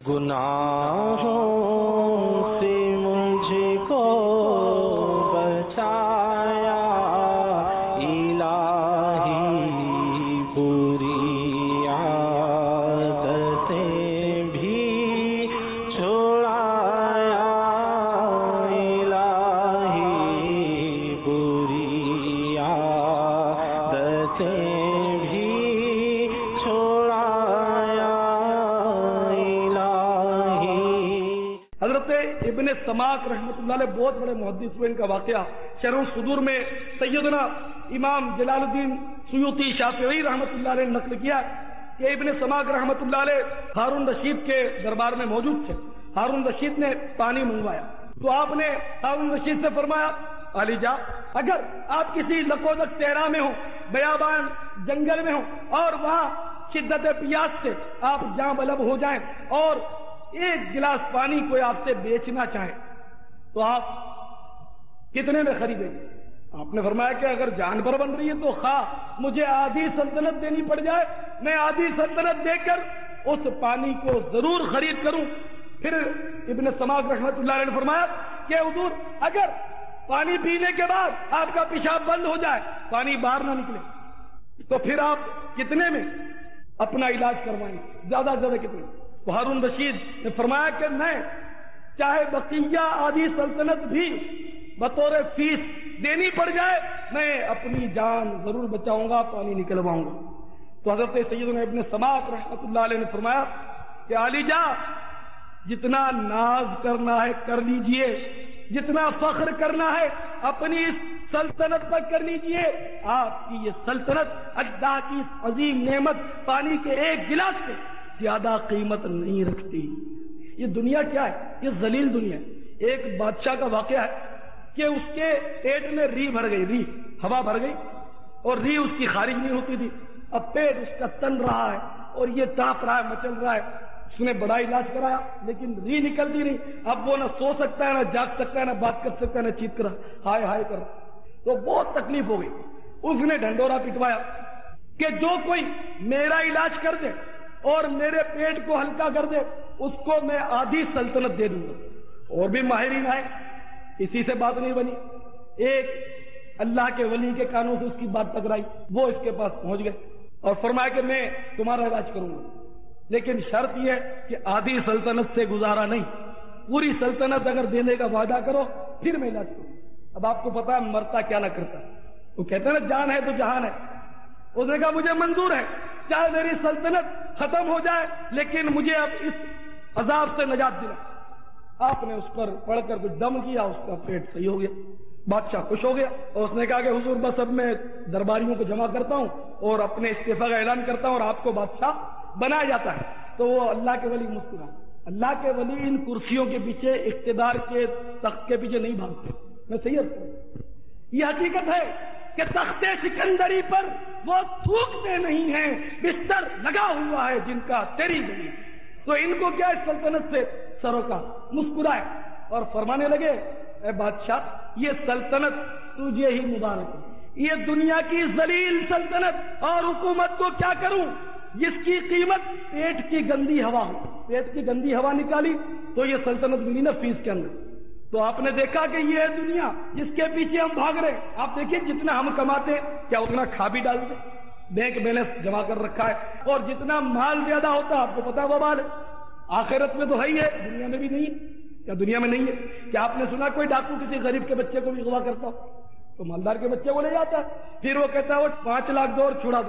گناہوں سے مجھ کو بچایا الہی، بری عادتیں بھی چھڑایا الہی، بری عادتیں ابن سماک رحمۃ اللہ علیہ بہت بڑے محدث ہوئے. ان کا واقعہ شرح الصدور میں سیدنا امام جلال الدین سیوطی شافعی رحمۃ اللہ علیہ نے نقل کیا کہ ابن سماک رحمۃ اللہ علیہ ہارون رشید کے دربار میں موجود تھے. ہارون رشید نے پانی منگوایا تو آپ نے ہارون رشید سے فرمایا، علی جا، اگر آپ کسی لکودک صحرا میں ہوں، بیابان جنگل میں ہوں، اور وہاں شدت پیاس سے آپ جاں بلب ہو جائیں اور ایک گلاس پانی کوئی آپ سے بیچنا چاہے تو آپ کتنے میں خریدیں گے؟ آپ نے فرمایا کہ اگر جان پر بن رہی ہے تو خواہ مجھے آدھی سلطنت دینی پڑ جائے، میں آدھی سلطنت دے کر اس پانی کو ضرور خرید کروں. پھر ابن سماک رحمۃ اللہ علیہ نے فرمایا کہ حضور اگر پانی پینے کے بعد آپ کا پیشاب بند ہو جائے، پانی باہر نہ نکلے، تو پھر آپ کتنے میں اپنا علاج کروائیں؟ زیادہ سے زیادہ کتنے؟ ہارون رشید نے فرمایا کہ میں چاہے بقیہ آدھی سلطنت بھی بطور فیس دینی پڑ جائے، میں اپنی جان ضرور بچاؤں گا، پانی نکلواؤں گا. تو حضرت سیدنا ابن سماک رحمۃ اللہ علیہ نے فرمایا کہ علی جا، جتنا ناز کرنا ہے کر لیجئے، جتنا فخر کرنا ہے اپنی اس سلطنت پر کر لیجئے. آپ کی یہ سلطنت اللہ کی عظیم نعمت پانی کے ایک گلاس سے زیادہ قیمت نہیں رکھتی. یہ دنیا کیا ہے؟ یہ ذلیل دنیا ہے. ایک بادشاہ کا واقعہ ہے کہ اس کے پیٹ میں ری بھر گئی، ری ہوا بھر گئی اور ری اس کی خارج نہیں ہوتی تھی. اب پیٹ اس کا تن رہا ہے اور یہ تاپ رہا ہے، مچل رہا ہے. اس نے بڑا علاج کرایا لیکن ری نکلتی نہیں. اب وہ نہ سو سکتا ہے، نہ جاگ سکتا ہے، نہ بات کر سکتا ہے، نہ چیخ کر ہائے ہائے کر. تو بہت تکلیف ہو گئی. اس نے ڈھنڈورا پٹوایا کہ جو کوئی میرا علاج کر دے اور میرے پیٹ کو ہلکا کر دے اس کو میں آدھی سلطنت دے دوں گا. اور بھی ماہرین آئے، اسی سے بات نہیں بنی. ایک اللہ کے ولی کے کانوں سے اس کی بات ٹکرائی، وہ اس کے پاس پہنچ گئے اور فرمایا کہ میں تمہارا علاج کروں گا، لیکن شرط یہ کہ آدھی سلطنت سے گزارا نہیں، پوری سلطنت اگر دینے کا وعدہ کرو پھر میں علاج کروں. اب آپ کو پتا ہے مرتا کیا نہ کرتا. وہ کہتے ہیں نا جان ہے تو جہان ہے. اس نے کہا مجھے منظور ہے، چاہے میری سلطنت ختم ہو جائے لیکن مجھے اب اس عذاب سے نجات دلا. آپ نے اس پر پڑھ کر کچھ دم کیا، اس کا پیٹ صحیح ہو گیا. بادشاہ خوش ہو گیا اور اس نے کہا کہ حضور بس اب میں درباریوں کو جمع کرتا ہوں اور اپنے استعفیٰ کا اعلان کرتا ہوں اور آپ کو بادشاہ بنایا جاتا ہے. تو وہ اللہ کے ولی مسکرا. اللہ کے ولی ان کرسیوں کے پیچھے، اقتدار کے تخت کے پیچھے نہیں بھاگتے. میں صحیح ہوں. یہ حقیقت ہے کہ تخت سکندری پر وہ تھوکتے نہیں ہیں، بستر لگا ہوا ہے جن کا تیری بنی. تو ان کو کیا اس سلطنت سے سروں کا مسکرائے اور فرمانے لگے اے بادشاہ یہ سلطنت تجھے ہی مبارک ہے. یہ دنیا کی ذلیل سلطنت اور حکومت کو کیا کروں جس کی قیمت پیٹ کی گندی ہوا ہو. پیٹ کی گندی ہوا نکالی تو یہ سلطنت ملی نا فیس کے اندر. تو آپ نے دیکھا کہ یہ ہے دنیا جس کے پیچھے ہم بھاگ رہے ہیں. آپ دیکھیں جتنا ہم کماتے کیا اتنا کھا بھی ڈالتے، بینک بیلنس جمع کر رکھا ہے، اور جتنا مال زیادہ ہوتا ہے آپ کو پتا ہے وہ مال آخرت میں تو ہے ہی ہے، دنیا میں بھی نہیں ہے. کیا دنیا میں نہیں ہے؟ کیا آپ نے سنا کوئی ڈاکو کسی غریب کے بچے کو بھی اغوا کرتا ہو؟ تو مالدار کے بچے کو لے جاتا ہے، پھر وہ کہتا ہے وہ 5 لاکھ دو اور چھڑا دو.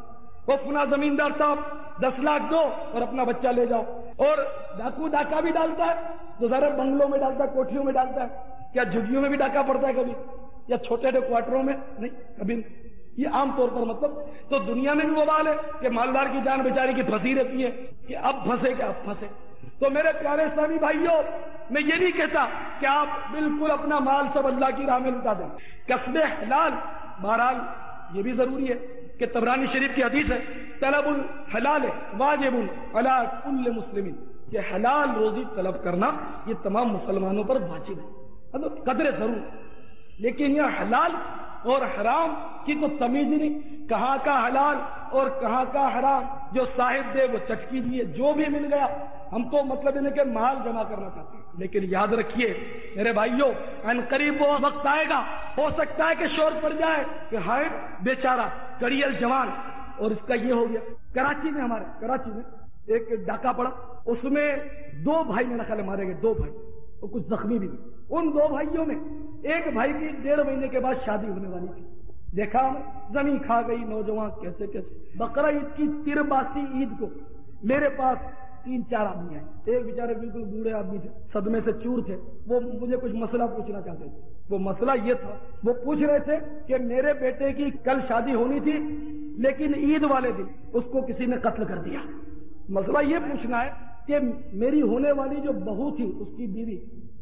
وہ اپنا زمیندار صاحب 10 لاکھ دو اور اپنا بچہ لے جاؤ. اور ڈاکو ڈاکہ بھی ڈالتا ہے تو ذرا بنگلوں میں ڈالتا ہے، کوٹھیوں میں ڈالتا ہے. کیا جھگیوں میں بھی ڈاکہ پڑتا ہے کبھی؟ یا چھوٹے چھوٹے کوارٹروں میں؟ نہیں کبھی نہیں. یہ عام طور پر مطلب تو دنیا میں بھی وہ بال ہے کہ مالدار کی جان بیچاری کی پھنسی رہتی ہے کہ اب پھنسے کہ اب پھنسے. تو میرے پیارے اسلامی بھائیوں، میں یہ نہیں کہتا کہ آپ بالکل اپنا مال سب اللہ کی راہ میں لٹا دیں. کسب حلال بہرحال یہ بھی ضروری ہے کہ طبرانی شریف کی حدیث ہے طلب الحلال واجب علی کل مسلم، کہ حلال روزی طلب کرنا یہ تمام مسلمانوں پر واجب ہے، مطلب قدر ضرور. لیکن یہ حلال اور حرام کی تو تمیز ہی نہیں، کہاں کا حلال اور کہاں کا حرام. جو صاحب دے وہ چٹکی دیے، جو بھی مل گیا ہم تو مطلب انہیں کہ مال جمع کرنا چاہتے ہیں، لیکن یاد رکھیے میرے بھائیوں، ان قریب وہ وقت آئے گا، ہو سکتا ہے کہ شور پڑ جائے کہ ہائے بیچارہ کڑیل جوان، اور اس کا یہ ہو گیا۔ کراچی میں، ہمارے کراچی میں ایک ڈاکہ پڑا، اس میں 2 بھائی میرا خیال مارے گئے، 2 بھائی، اور کچھ زخمی بھی ہوئے۔ ان 2 بھائیوں میں ایک بھائی کی 1.5 مہینے کے بعد شادی ہونے والی تھی۔ دیکھا زمین کھا گئی، نوجوان کیسے کیسے۔ بقرہ عید کی ترباسی عید کو میرے پاس 3-4 آدمی آئے، ایک بیچارے بالکل بوڑھے آدمی تھے، صدمے سے چور تھے، وہ مجھے کچھ مسئلہ پوچھنا چاہتے تھے۔ وہ مسئلہ یہ تھا، وہ پوچھ رہے تھے کہ میرے بیٹے کی کل شادی ہونی تھی لیکن عید والے دن اس کو کسی نے قتل کر دیا۔ مسئلہ یہ پوچھنا ہے کہ میری ہونے والی جو بہو تھی، اس کی بیوی،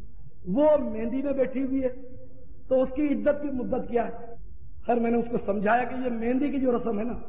وہ مہندی میں بیٹھی ہوئی ہے، تو اس کی عدت کی مدت کیا ہے؟ خیر میں نے اس کو سمجھایا کہ یہ مہندی کی جو رسم ہے نا،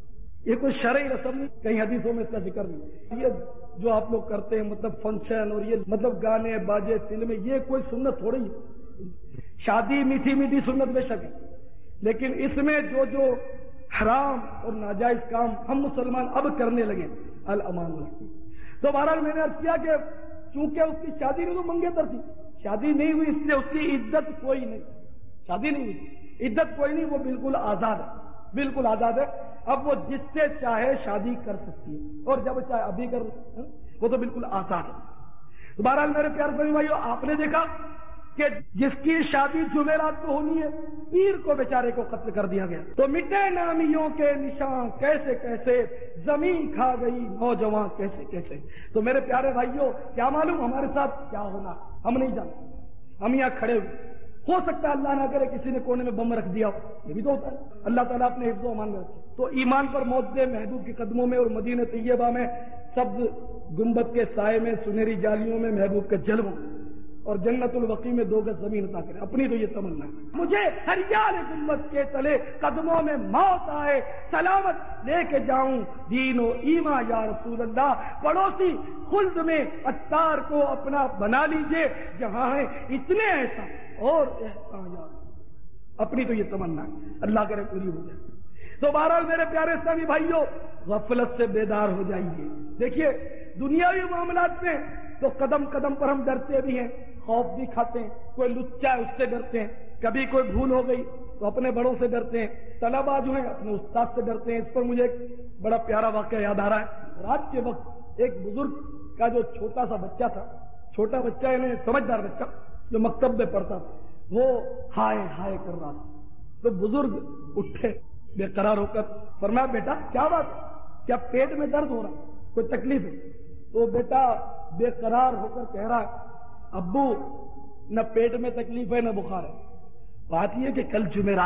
یہ کوئی شرعی رسم نہیں، کہیں حدیثوں میں اس کا ذکر نہیں۔ یہ جو آپ لوگ کرتے ہیں مطلب فنکشن اور یہ مطلب گانے باجے فلمیں، یہ کوئی سنت تھوڑی ہے۔ شادی میٹھی میٹھی سنت بے شک ہے، لیکن اس میں جو حرام اور ناجائز کام ہم مسلمان اب کرنے لگے، الامان رکھتی۔ تو بہرحال میں نے عرض کیا کہ چونکہ اس کی شادی نہیں، تو منگیتر تھی، شادی نہیں ہوئی، اس لیے اس کی عدت کوئی نہیں، شادی نہیں ہوئی، عدت کوئی نہیں، وہ بالکل آزاد ہے، بالکل آزاد ہے۔ اب وہ جس سے چاہے شادی کر سکتی ہے، اور جب چاہے ابھی کر، وہ تو بالکل آزاد ہے۔ تو بہرحال میرے پیارے بھائی بھائیو، آپ نے دیکھا کہ جس کی شادی جمعرات کو ہونی ہے، پیر کو بیچارے کو قتل کر دیا گیا۔ تو مٹے نامیوں کے نشان کیسے کیسے، زمین کھا گئی نوجوان کیسے کیسے۔ تو میرے پیارے بھائیوں، کیا معلوم ہمارے ساتھ کیا ہونا، ہم نہیں جانتے۔ ہم یہاں کھڑے ہوئے، ہو سکتا ہے اللہ نہ کرے کسی نے کونے میں بم رکھ دیا ہو، یہ بھی تو ہوتا ہے، اللہ تعالیٰ اپنے حفظ و امان میں رکھے۔ تو ایمان پر موت دے محبوب کے قدموں میں، اور مدینہ طیبہ میں سبز گنبد کے سائے میں، سنہری جالیوں میں محبوب کے جلووں، اور جنت البقیع میں 2 گز زمین عطا کرے۔ اپنی تو یہ تمنا ہے، مجھے ہریال گنبد کے تلے قدموں میں موت آئے، سلامت لے کے جاؤں دین و ایمان یا رسول اللہ۔ پڑوسی خلد میں عطار کو اپنا بنا لیجئے، جہاں ہے اتنے احسان اور احسان یا رسول۔ اپنی تو یہ تمنا ہے، اللہ کرے پوری ہو جائے۔ تو بہرحال میرے پیارے اسلامی بھائیوں، غفلت سے بیدار ہو جائیے۔ دیکھیے دنیاوی معاملات میں تو قدم قدم پر ہم ڈرتے بھی ہیں، خوف بھی کھاتے ہیں، کوئی لچا ہے اس سے ڈرتے ہیں، کبھی کوئی بھول ہو گئی تو اپنے بڑوں سے ڈرتے ہیں، طلبا جو ہیں اپنے استاد سے ڈرتے ہیں۔ اس پر مجھے ایک بڑا پیارا واقعہ یاد آ رہا ہے۔ رات کے وقت ایک بزرگ کا جو چھوٹا سا بچہ تھا، چھوٹا بچہ یعنی سمجھدار بچہ جو مکتب میں پڑھتا تھا، وہ ہائے ہائے کر رہا تھا۔ تو بزرگ اٹھے بے قرار ہو کر، فرمایا بیٹا کیا بات ہے، کیا پیٹ میں درد ہو رہا ہے، کوئی تکلیف ہے؟ تو بیٹا بے قرار ہو کر کہہ رہا ہے ابو نہ پیٹ میں تکلیف ہے نہ بخار ہے، بات یہ کہ کل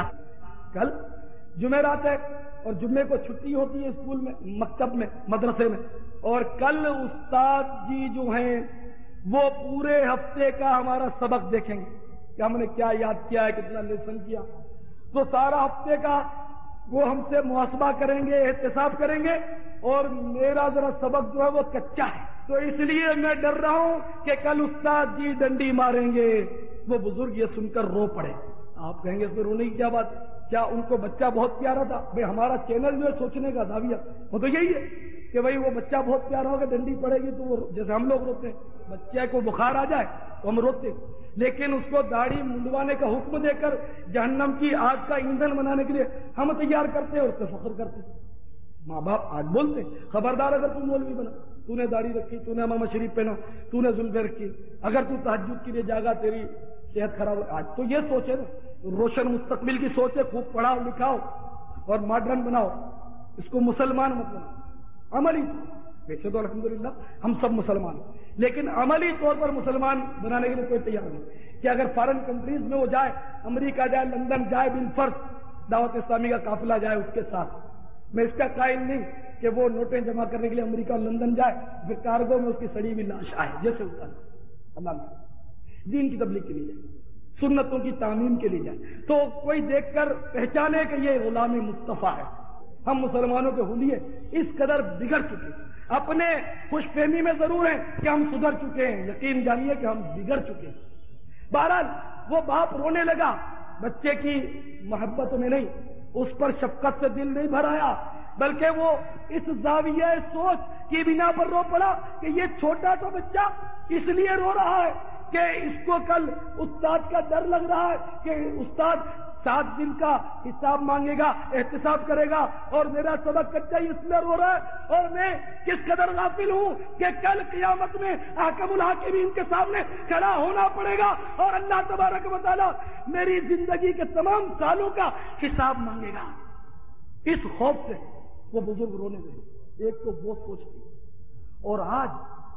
جمعرات ہے اور جمعے کو چھٹی ہوتی ہے اسکول میں، مکتب میں، مدرسے میں، اور کل استاد جی جو ہیں وہ پورے ہفتے کا ہمارا سبق دیکھیں گے کہ ہم نے کیا یاد کیا ہے، کتنا لیسن کیا، تو سارا ہفتے کا وہ ہم سے محاسبہ کریں گے، احتساب کریں گے، اور میرا ذرا سبق جو ہے وہ کچا ہے، تو اس لیے میں ڈر رہا ہوں کہ کل استاد جی ڈنڈی ماریں گے۔ وہ بزرگ یہ سن کر رو پڑے۔ آپ کہیں گے اس میں رونے کی کیا بات ہے، کیا ان کو بچہ بہت پیارا تھا؟ بھائی ہمارا چینل جو ہے سوچنے کا زاویہ وہ تو یہی ہے کہ بھائی وہ بچہ بہت پیارا ہوگا، ڈنڈی پڑے گی تو وہ جیسے ہم لوگ روتے ہیں، بچے کو بخار آ جائے تو ہم روتے، لیکن اس کو داڑھی منڈوانے کا حکم دے کر جہنم کی آگ کا ایندھن بنانے کے لیے ہم تیار کرتے ہیں اور اس پہ فخر کرتے ہیں۔ ماں باپ آج بولتے خبردار اگر تم مولوی بنا، تو نے داڑھی رکھی، تو نے امامہ شریف پہنا، تو نے زلفیں رکھی، اگر تو تہجد کے لیے جاگا تیری صحت خراب ہو۔ آج تو یہ سوچے نا، روشن مستقبل کی سوچے، خوب پڑھاؤ لکھاؤ اور ماڈرن بناؤ، اس کو مسلمان مت بناؤ، عملی ویسے تو الحمدللہ ہم سب مسلمان ہیں، لیکن عملی طور پر مسلمان بنانے کے لیے کوئی تیار نہیں کہ اگر فارن کنٹریز میں وہ جائے، امریکہ جائے، لندن جائے، بالفرض دعوت اسلامی کا قافلہ جائے اس کے ساتھ۔ میں اس کا قائل نہیں کہ وہ نوٹیں جمع کرنے کے لیے امریکہ اور لندن جائے، پھر کارگو میں اس کی سڑی ہوئی لاش آئے، جیسے ہوتا ہے اللہ دین کی تبلیغ کے لیے جائے، سنتوں کی تعمیم کے لیے جائے، تو کوئی دیکھ کر پہچانے کہ یہ غلام مصطفیٰ ہے۔ ہم مسلمانوں کے حلیے اس قدر بگڑ چکے، اپنے خوش فہمی میں ضرور ہیں کہ ہم سدھر چکے ہیں، یقین جانیے کہ ہم بگڑ چکے ہیں۔ بہرحال وہ باپ رونے لگا، بچے کی محبت میں نہیں، اس پر شفقت سے دل نہیں بھر آیا، بلکہ وہ اس زاویہ سوچ کی بنا پر رو پڑا کہ یہ چھوٹا سا بچہ اس لیے رو رہا ہے کہ اس کو کل استاد کا ڈر لگ رہا ہے کہ استاد 7 دن کا حساب مانگے گا، احتساب کرے گا، اور میرا سبق کچا ہی اس میں رو رہا ہے، اور میں کس قدر غافل ہوں کہ کل قیامت میں حاکم الحاکمین کے سامنے کھڑا ہونا پڑے گا اور اللہ تبارک و تعالیٰ میری زندگی کے تمام سالوں کا حساب مانگے گا۔ اس خوف سے وہ بزرگ رونے لگے۔ ایک تو وہ سوچ تھی، اور آج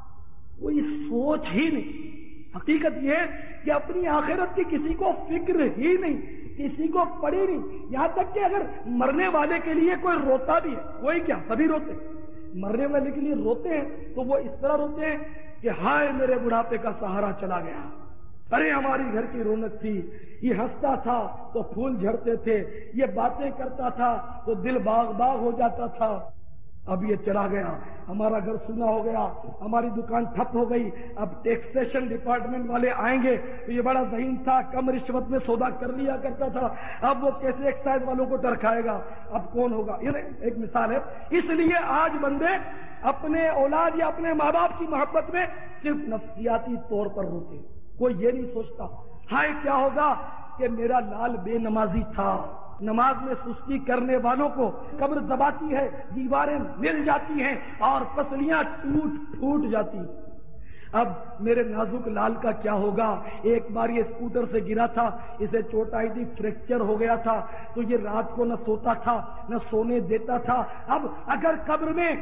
کوئی سوچ ہی نہیں۔ حقیقت یہ ہے کہ اپنی آخرت کی کسی کو فکر ہی نہیں، کسی کو پڑی نہیں، یہاں تک کہ اگر مرنے والے کے لیے کوئی روتا بھی ہے، وہی کیا سبھی روتے ہیں، مرنے والے کے لیے روتے ہیں تو وہ اس طرح روتے ہیں کہ ہائے میرے بڑھاپے کا سہارا چلا گیا، ارے ہماری گھر کی رونق تھی، یہ ہنستا تھا تو پھول جھڑتے تھے، یہ باتیں کرتا تھا تو دل باغ باغ ہو جاتا تھا، اب یہ چلا گیا، ہمارا گھر سونا ہو گیا، ہماری دکان ٹھپ ہو گئی، اب ٹیکسیشن ڈپارٹمنٹ والے آئیں گے تو یہ بڑا ذہین تھا، کم رشوت میں سودا کر لیا کرتا تھا، اب وہ کیسے ایکسائز والوں کو ڈرکھائے گا، اب کون ہوگا۔ یہ ایک مثال ہے۔ اس لیے آج بندے اپنے اولاد یا اپنے ماں باپ کی محبت میں صرف نفسیاتی طور پر روتے ہیں، کوئی یہ نہیں سوچتا ہائے کیا ہوگا کہ میرا لال بے نمازی تھا، نماز میں سستی کرنے والوں کو قبر دباتی ہے، دیواریں مل جاتی ہیں اور پسلیاں ٹوٹ پھوٹ جاتی ہیں۔ اب میرے نازک لال کا کیا ہوگا؟ ایک بار یہ اسکوٹر سے گرا تھا، اسے چوٹ آئی تھی، فریکچر ہو گیا تھا، تو یہ رات کو نہ سوتا تھا نہ سونے دیتا تھا۔ اب اگر قبر میں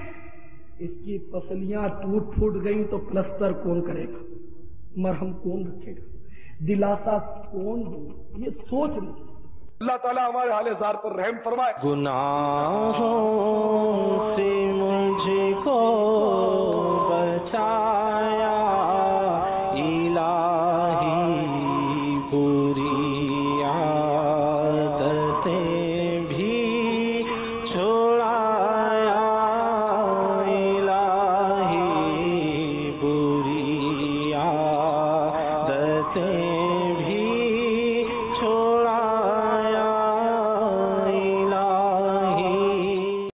اس کی پسلیاں ٹوٹ پھوٹ گئیں تو پلستر کون کرے گا، مرہم کون رکھے گا، دلاسا کون دے گا؟ یہ سوچ نہیں۔ اللہ تعالیٰ ہمارے حال زار پر رحم فرمائے۔ گناہوں سے مجھ کو